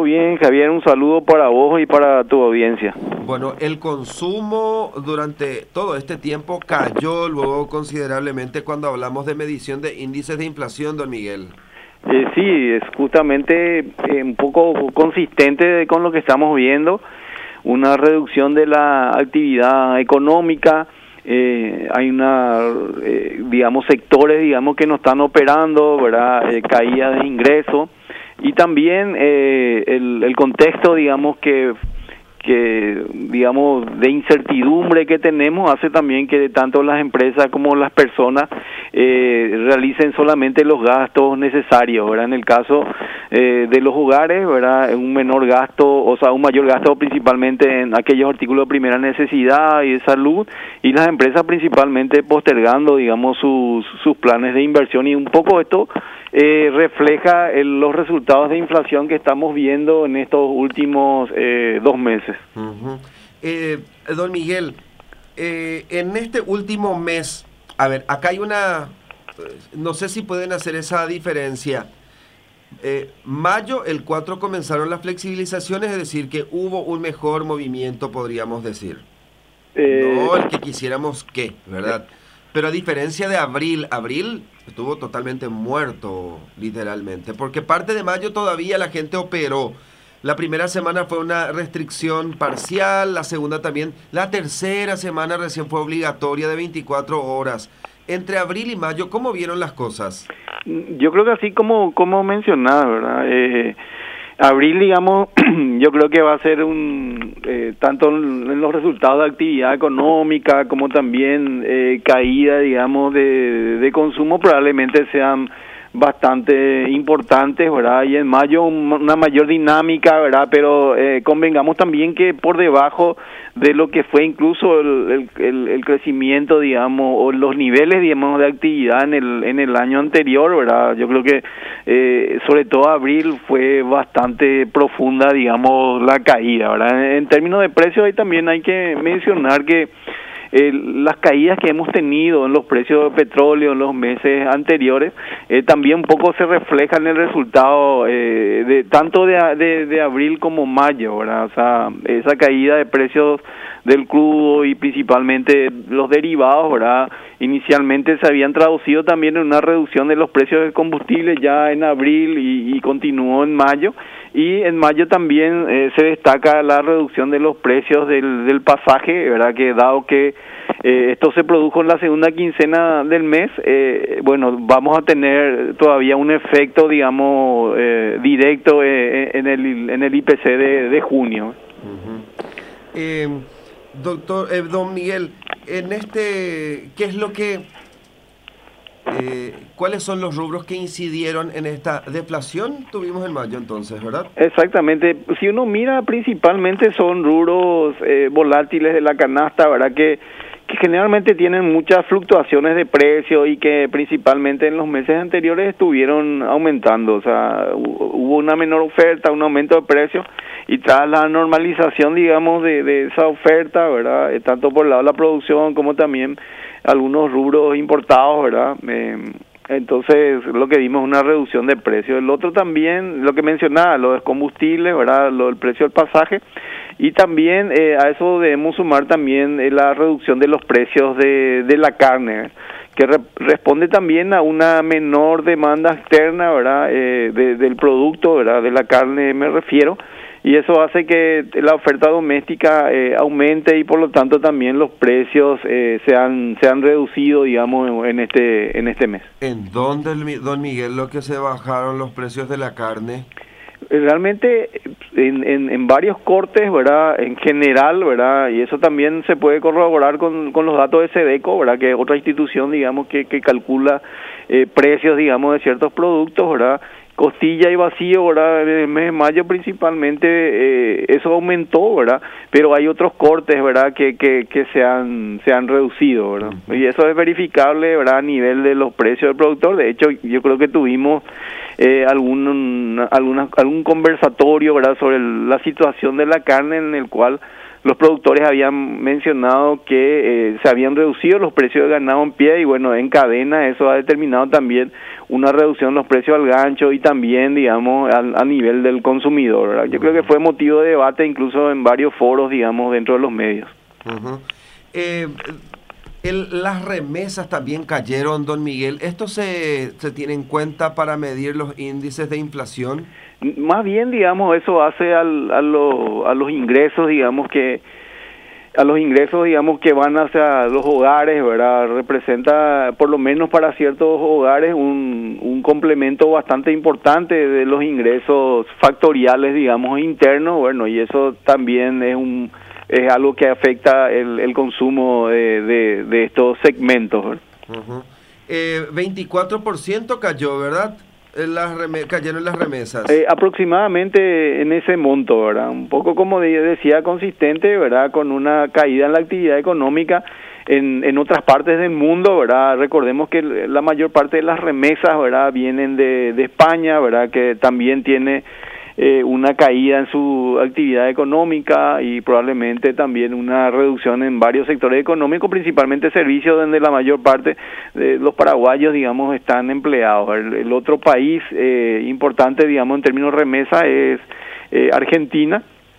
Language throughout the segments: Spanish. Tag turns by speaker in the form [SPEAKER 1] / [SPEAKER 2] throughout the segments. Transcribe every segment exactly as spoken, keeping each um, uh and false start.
[SPEAKER 1] bien, Javier, un saludo para vos y para tu audiencia.
[SPEAKER 2] Bueno, el consumo durante todo este tiempo cayó luego considerablemente cuando hablamos de medición de índices de inflación, don Miguel.
[SPEAKER 1] Eh, sí, es justamente eh, un poco consistente con lo que estamos viendo, una reducción de la actividad económica. Eh, hay una, eh, digamos, sectores, digamos, que no están operando, ¿verdad? Eh, caída de ingresos. Y también eh, el, el contexto, digamos, que, que, digamos, de incertidumbre que tenemos hace también que tanto las empresas como las personas eh, realicen solamente los gastos necesarios, ¿verdad? En el caso eh, de los hogares, ¿verdad? Un menor gasto, o sea, un mayor gasto principalmente en aquellos artículos de primera necesidad y de salud, y las empresas principalmente postergando, digamos, sus, sus planes de inversión, y un poco esto Eh, refleja el, los resultados de inflación que estamos viendo en estos últimos eh, dos meses.
[SPEAKER 2] Uh-huh. eh, don Miguel, eh, en este último mes, a ver, acá hay una, no sé si pueden hacer esa diferencia. Eh, mayo, el cuatro comenzaron las flexibilizaciones, es decir, que hubo un mejor movimiento, podríamos decir. Eh, no el que quisiéramos que, ¿verdad? Pero a diferencia de abril, abril estuvo totalmente muerto, literalmente, porque parte de mayo todavía la gente operó. La primera semana fue una restricción parcial, la segunda también, la tercera semana recién fue obligatoria de veinticuatro horas. Entre abril y mayo, ¿cómo vieron las cosas?
[SPEAKER 1] Yo creo que así como, como mencionaba, ¿verdad? Eh, abril, digamos, yo creo que va a ser un, eh, tanto en los resultados de actividad económica como también eh, caída, digamos, de, de consumo, probablemente sean bastante importantes, ¿verdad? Y en mayo una mayor dinámica, ¿verdad? Pero eh, convengamos también que por debajo de lo que fue incluso el, el, el crecimiento, digamos, o los niveles, digamos, de actividad en el en el año anterior, ¿verdad? Yo creo que eh, sobre todo abril fue bastante profunda, digamos, la caída, ¿verdad? En términos de precios, ahí también hay que mencionar que Eh, las caídas que hemos tenido en los precios de petróleo en los meses anteriores eh, también un poco se reflejan en el resultado eh, de tanto de, de, de abril como mayo, ¿verdad? O sea, esa caída de precios del crudo y principalmente los derivados, ¿verdad? Inicialmente se habían traducido también en una reducción de los precios del combustible ya en abril y, y continuó en mayo. Y en mayo también eh, se destaca la reducción de los precios del, del pasaje, ¿verdad? Que dado que eh, esto se produjo en la segunda quincena del mes, eh, bueno, vamos a tener todavía un efecto, digamos, eh, directo eh, en el en el I P C de, de junio.
[SPEAKER 2] Uh-huh. eh, doctor, eh, don Miguel, en este, ¿qué es lo que... Eh, ¿cuáles son los rubros que incidieron en esta deflación? Tuvimos en mayo entonces, ¿verdad?
[SPEAKER 1] Exactamente. Si uno mira, principalmente son rubros eh, volátiles de la canasta, ¿verdad? Que, que generalmente tienen muchas fluctuaciones de precio y que principalmente en los meses anteriores estuvieron aumentando. O sea, hubo una menor oferta, un aumento de precios, y tras la normalización, digamos, de, de esa oferta, ¿verdad? Eh, tanto por el lado de la producción como también algunos rubros importados, ¿verdad? Eh, entonces, lo que vimos es una reducción de precios. El otro también, lo que mencionaba, lo de combustibles, ¿verdad? Lo del precio del pasaje. Y también eh, a eso debemos sumar también eh, la reducción de los precios de, de la carne, que re responde también a una menor demanda externa, ¿verdad? Eh, de, del producto, ¿verdad? De la carne me refiero. Y eso hace que la oferta doméstica eh, aumente y por lo tanto también los precios eh, se han se han reducido, digamos, en este en este mes.
[SPEAKER 2] ¿En dónde, don Miguel, lo que se bajaron los precios de la carne?
[SPEAKER 1] Realmente en, en, en varios cortes, ¿verdad? En general, ¿verdad? Y eso también se puede corroborar con, con los datos de SEDECO, ¿verdad? Que es otra institución, digamos, que, que calcula eh, precios, digamos, de ciertos productos, ¿verdad? Costilla y vacío, ¿verdad? En el mes de mayo principalmente eh, eso aumentó, ¿verdad? Pero hay otros cortes, ¿verdad? Que que, que se han se han reducido, ¿verdad? Uh-huh. Y eso es verificable, ¿verdad? A nivel de los precios del productor. De hecho, yo creo que tuvimos eh, algún alguna, algún conversatorio, ¿verdad? Sobre el, la situación de la carne, en el cual los productores habían mencionado que eh, se habían reducido los precios de ganado en pie y bueno, en cadena eso ha determinado también una reducción en los precios al gancho y también, digamos, al, a nivel del consumidor, ¿verdad? Yo creo que fue motivo de debate incluso en varios foros, digamos, dentro de los medios.
[SPEAKER 2] Uh-huh. eh, el, las remesas también cayeron, don Miguel. ¿Esto se, se tiene en cuenta para medir los índices de inflación?
[SPEAKER 1] Más bien, digamos, eso hace al, a, lo, a los ingresos, digamos, que a los ingresos, digamos, que van hacia los hogares, ¿verdad? Representa, por lo menos para ciertos hogares, un, un complemento bastante importante de los ingresos factoriales, digamos, internos, bueno, y eso también es un es algo que afecta el, el consumo de, de, de estos segmentos, ¿verdad?
[SPEAKER 2] Uh-huh. eh, veinticuatro por ciento cayó, ¿verdad? Las rem- cayeron las remesas.
[SPEAKER 1] Eh, aproximadamente en ese monto, ¿verdad? Un poco, como decía, consistente, ¿verdad? Con una caída en la actividad económica en, en otras partes del mundo, ¿verdad? Recordemos que la mayor parte de las remesas, ¿verdad? Vienen de, de España, ¿verdad? Que también tiene eh, una caída en su actividad económica y probablemente también una reducción en varios sectores económicos, principalmente servicios, donde la mayor parte de los paraguayos, digamos, están empleados. El, el otro país eh, importante, digamos, en términos de remesa es eh, Argentina,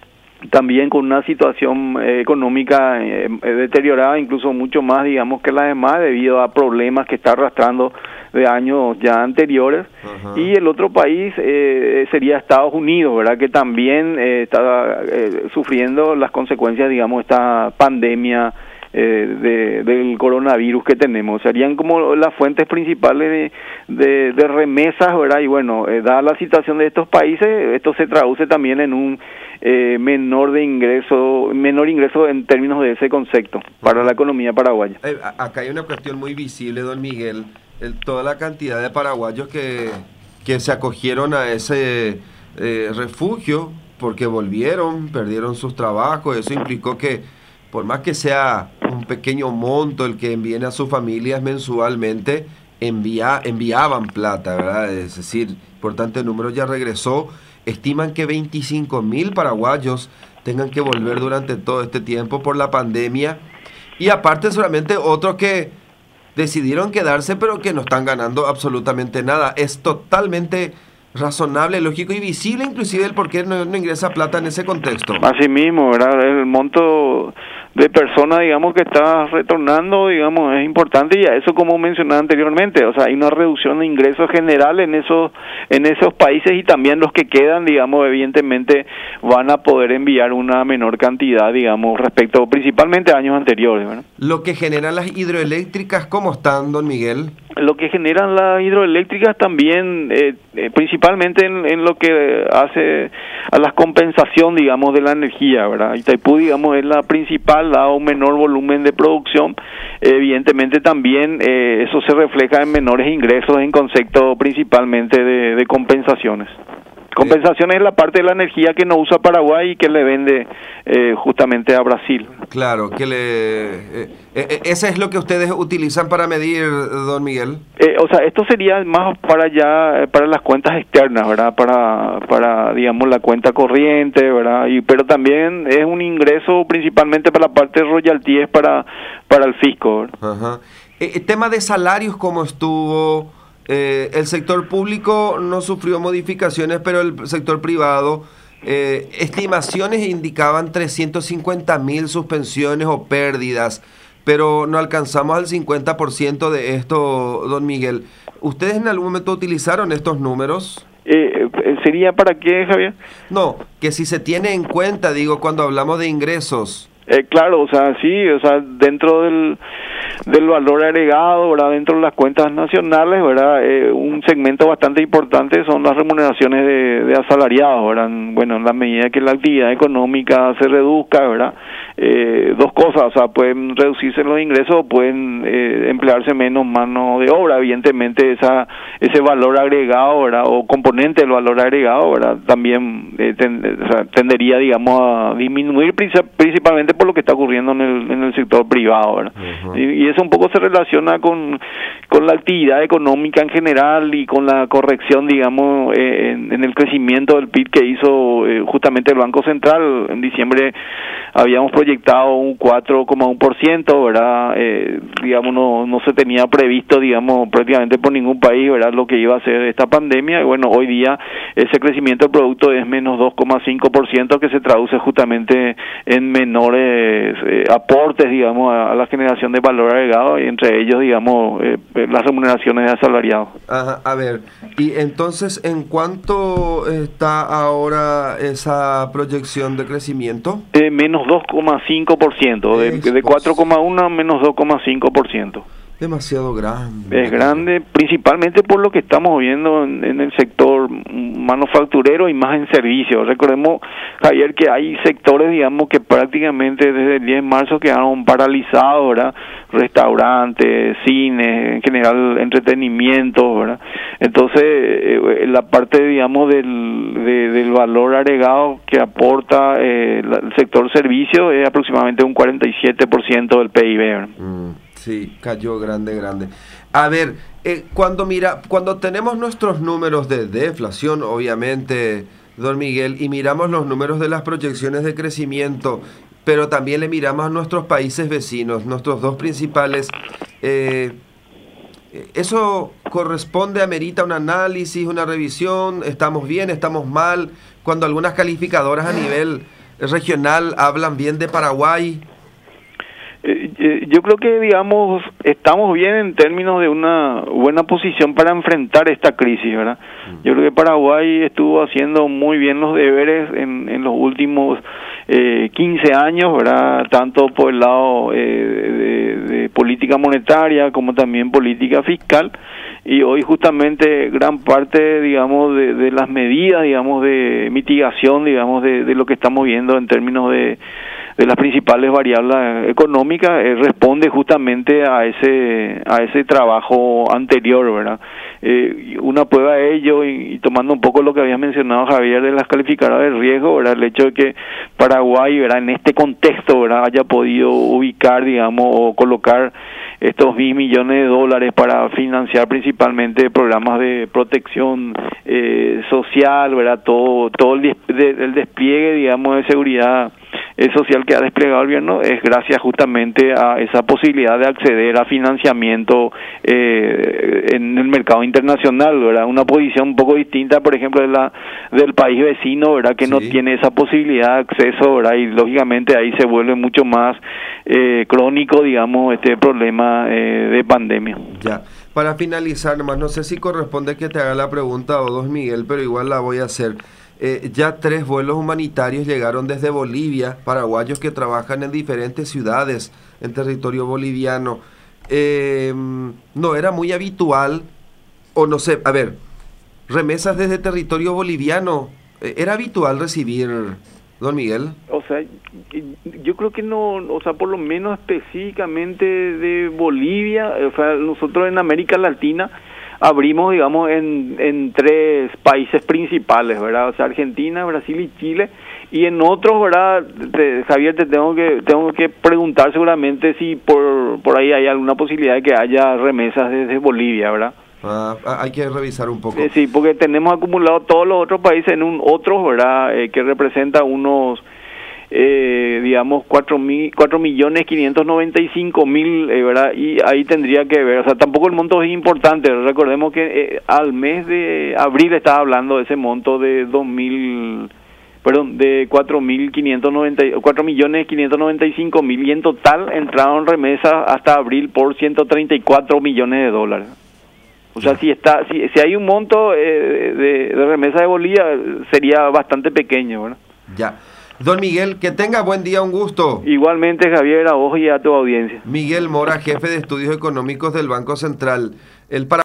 [SPEAKER 1] también con una situación eh, económica eh, deteriorada, incluso mucho más, digamos, que la demás, debido a problemas que está arrastrando de años ya anteriores. Uh-huh. Y el otro país eh, sería Estados Unidos, ¿verdad? Que también eh, está eh, sufriendo las consecuencias, digamos, esta pandemia eh, de, del coronavirus que tenemos. Serían como las fuentes principales de, de, de remesas, ¿verdad? Y bueno, eh, dada la situación de estos países, esto se traduce también en un eh, menor de ingreso, menor ingreso en términos de ese concepto para la economía paraguaya.
[SPEAKER 2] Eh, acá hay una cuestión muy visible, don Miguel. El, toda la cantidad de paraguayos que, que se acogieron a ese eh, refugio porque volvieron, perdieron sus trabajos. Eso implicó que, por más que sea un pequeño monto el que envíen a sus familias mensualmente, envía, enviaban plata, ¿verdad? Es decir, importante número ya regresó. Estiman que veinticinco mil paraguayos tengan que volver durante todo este tiempo por la pandemia. Y aparte solamente otros que decidieron quedarse, pero que no están ganando absolutamente nada. Es totalmente razonable, lógico y visible, inclusive el por qué no, no ingresa plata en ese contexto.
[SPEAKER 1] Así mismo, ¿verdad? El monto de personas, digamos, que está retornando, digamos, es importante, y a eso, como mencionaba anteriormente, o sea, hay una reducción de ingresos general en esos en esos países, y también los que quedan, digamos, evidentemente van a poder enviar una menor cantidad, digamos, respecto principalmente a años anteriores, ¿verdad?
[SPEAKER 2] Lo que generan las hidroeléctricas, ¿cómo están, don Miguel?
[SPEAKER 1] Lo que generan las hidroeléctricas también, eh, eh, principalmente en, en lo que hace a la compensación, digamos, de la energía, ¿verdad? Itaipú, digamos, es la principal, da un menor volumen de producción. Eh, evidentemente también eh, eso se refleja en menores ingresos en concepto principalmente de, de compensaciones. Compensación es la parte de la energía que no usa Paraguay y que le vende eh, justamente a Brasil.
[SPEAKER 2] Claro, que le eh, eh, ese es lo que ustedes utilizan para medir, don Miguel.
[SPEAKER 1] Eh, o sea, esto sería más para ya para las cuentas externas, ¿verdad? Para para digamos la cuenta corriente, ¿verdad? Y pero también es un ingreso principalmente para la parte de royalties para para el fisco, ¿verdad?
[SPEAKER 2] Ajá. Eh, el tema de salarios, ¿cómo estuvo? Eh, el sector público no sufrió modificaciones, pero el sector privado, eh, estimaciones indicaban trescientos cincuenta mil suspensiones o pérdidas, pero no alcanzamos al cincuenta por ciento de esto, don Miguel. ¿Ustedes en algún momento utilizaron estos números?
[SPEAKER 1] Eh, ¿Sería para qué, Javier?
[SPEAKER 2] No, que si se tiene en cuenta, digo, cuando hablamos de ingresos.
[SPEAKER 1] Eh, claro, o sea, sí, o sea, dentro del, del valor agregado, ¿verdad? Dentro de las cuentas nacionales, ¿verdad? Eh, un segmento bastante importante son las remuneraciones de, de asalariados, ¿verdad? Bueno, en la medida que la actividad económica se reduzca, ¿verdad? Eh, dos cosas, o sea, pueden reducirse los ingresos o pueden eh, emplearse menos mano de obra. Evidentemente, esa ese valor agregado, ¿verdad? O componente del valor agregado, ¿verdad? También eh, ten, o sea, tendería, digamos, a disminuir principalmente por lo que está ocurriendo en el en el sector privado, ¿verdad? Uh-huh. y, y eso un poco se relaciona con con la actividad económica en general y con la corrección, digamos, eh, en, en el crecimiento del P I B que hizo eh, eh, justamente el Banco Central en diciembre habíamos proyectado un cuatro coma uno por ciento, ¿verdad? Eh, digamos, no, no se tenía previsto, digamos, prácticamente por ningún país, ¿verdad?, lo que iba a ser esta pandemia. Y bueno, hoy día ese crecimiento del producto es menos dos coma cinco por ciento, que se traduce justamente en menores eh, aportes, digamos, a, a la generación de valor agregado, y entre ellos, digamos, eh, las remuneraciones de asalariados.
[SPEAKER 2] Ajá, a ver, y entonces, ¿en cuánto está ahora esa proyección de crecimiento?
[SPEAKER 1] Eh, menos dos coma cinco por ciento, de, de cuatro coma uno a menos dos coma cinco por ciento.
[SPEAKER 2] Demasiado grande.
[SPEAKER 1] Es grande, principalmente por lo que estamos viendo en, en el sector manufacturero y más en servicios. Recordemos, Javier, que hay sectores, digamos, que prácticamente desde el diez de marzo quedaron paralizados, ¿verdad? Restaurantes, cines, en general entretenimiento, ¿verdad? Entonces, eh, la parte, digamos, del, de, del valor agregado que aporta eh, el sector servicio es aproximadamente un cuarenta y siete por ciento del P I B, ¿verdad?
[SPEAKER 2] Mm. Sí, cayó grande, grande. A ver, eh, cuando mira, cuando tenemos nuestros números de deflación, obviamente, don Miguel, y miramos los números de las proyecciones de crecimiento, pero también le miramos a nuestros países vecinos, nuestros dos principales, eh, ¿eso corresponde, amerita un análisis, una revisión? ¿Estamos bien, estamos mal? Cuando algunas calificadoras a nivel regional hablan bien de Paraguay.
[SPEAKER 1] Yo creo que, digamos, estamos bien en términos de una buena posición para enfrentar esta crisis, ¿verdad? Yo creo que Paraguay estuvo haciendo muy bien los deberes en, en los últimos eh, quince años, ¿verdad? Tanto por el lado eh, de, de política monetaria como también política fiscal. Y hoy justamente gran parte, digamos, de, de las medidas, digamos, de mitigación, digamos, de, de lo que estamos viendo en términos de de las principales variables económicas, eh, responde justamente a ese a ese trabajo anterior, ¿verdad? Eh, una prueba de ello, y, y tomando un poco lo que había mencionado Javier de las calificadoras de riesgo, ¿verdad?, el hecho de que Paraguay, ¿verdad?, en este contexto, ¿verdad?, haya podido ubicar, digamos, o colocar estos mil millones de dólares para financiar principalmente programas de protección eh, social, ¿verdad?, todo todo el, des de, el despliegue, digamos, de seguridad eh, social que ha desplegado el gobierno, es gracias justamente a esa posibilidad de acceder a financiamiento eh, en el mercado internacional, ¿verdad? Una posición un poco distinta, por ejemplo, de la del país vecino, ¿verdad?, que sí no tiene esa posibilidad de acceso, ¿verdad? Y lógicamente ahí se vuelve mucho más eh, crónico, digamos, este problema eh, de pandemia.
[SPEAKER 2] Ya. Para finalizar, nomás, no sé si corresponde que te haga la pregunta o dos, Miguel, pero igual la voy a hacer. Eh, ya tres vuelos humanitarios llegaron desde Bolivia, paraguayos que trabajan en diferentes ciudades en territorio boliviano. Eh, no era muy habitual, o no sé, a ver, remesas desde territorio boliviano, eh, ¿era habitual recibir, don Miguel?
[SPEAKER 1] O sea, yo creo que no, o sea, por lo menos específicamente de Bolivia, o sea, nosotros en América Latina abrimos, digamos, en, en tres países principales, ¿verdad? O sea, Argentina, Brasil y Chile. Y en otros, ¿verdad? Te, Javier, te tengo que tengo que preguntar seguramente si por por ahí hay alguna posibilidad de que haya remesas desde Bolivia, ¿verdad?
[SPEAKER 2] Ah, hay que revisar un poco.
[SPEAKER 1] Eh, sí, porque tenemos acumulado todos los otros países en un otros, ¿verdad? Eh, que representa unos... Eh, digamos cuatro mil cuatro millones quinientos noventa y cinco mil, eh, verdad, y ahí tendría que ver, o sea, tampoco el monto es importante. Recordemos que eh, al mes de abril estaba hablando de ese monto de dos mil, perdón, de cuatro mil quinientos noventa, cuatro millones quinientos noventa y cinco mil, y en total entraron remesas hasta abril por ciento treinta y cuatro millones de dólares. O sea, si está, si, si hay un monto eh, de, de remesa de Bolivia, sería bastante pequeño, ¿verdad?
[SPEAKER 2] Ya. Don Miguel, que tenga buen día, un gusto.
[SPEAKER 1] Igualmente, Javier, a vos y a tu audiencia.
[SPEAKER 2] Miguel Mora, jefe de estudios económicos del Banco Central. El para